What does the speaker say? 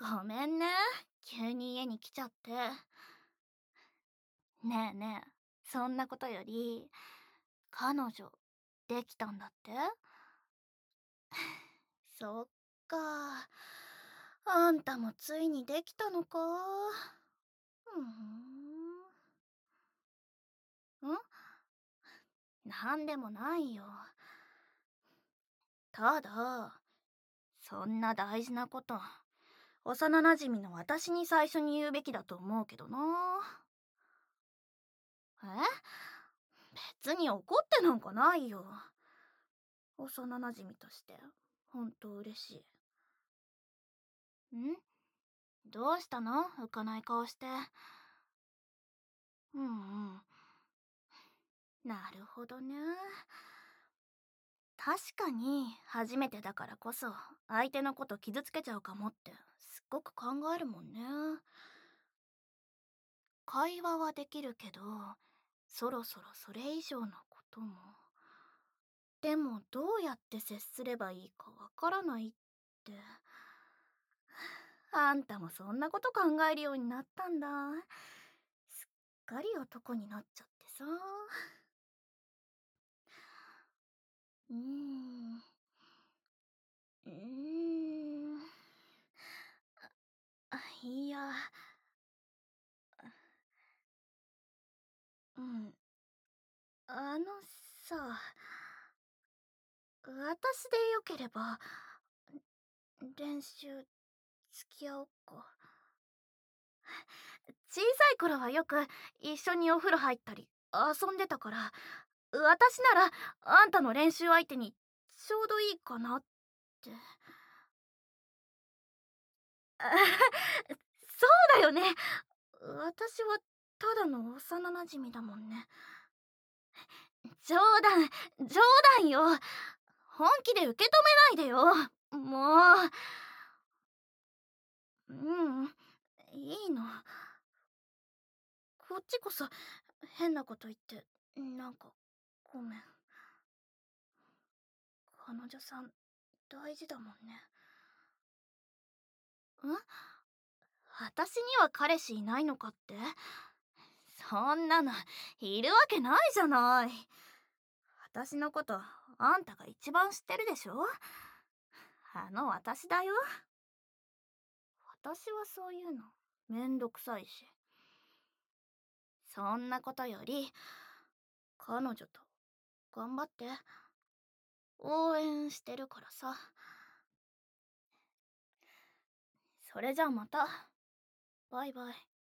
ごめんね。急に家に来ちゃって。ねえねえ、そんなことより、彼女、できたんだって？そっか。あんたもついにできたのか。なんでもないよ。ただ、そんな大事なこと、幼馴染の私に最初に言うべきだと思うけどな。え、別に怒ってなんかないよ。幼馴染として、ほんと嬉しい。どうしたの？浮かない顔して。うんうん。なるほどね。確かに、初めてだからこそ、相手のこと傷つけちゃうかもって、すっごく考えるもんね。会話はできるけど、そろそろそれ以上のことも。でも、どうやって接すればいいかわからないって。あんたもそんなこと考えるようになったんだ。すっかり男になっちゃってさ。うーん。うーん。いや、うん。さ、私でよければ、練習付き合おっか。小さい頃はよく一緒にお風呂入ったり遊んでたから、私ならあんたの練習相手にちょうどいいかなって。そうだよね。私はただの幼馴染だもんね。冗談、冗談よ。本気で受け止めないでよ。もう。うん、いいの。こっちこそ変なこと言ってなんかごめん。彼女さん大事だもんね。私には彼氏いないのかって？そんなのいるわけないじゃない。私のことあんたが一番知ってるでしょ。私だよ。私はそういうのめんどくさいし。そんなことより彼女と頑張って。応援してるからさ。それじゃあまた。バイバイ。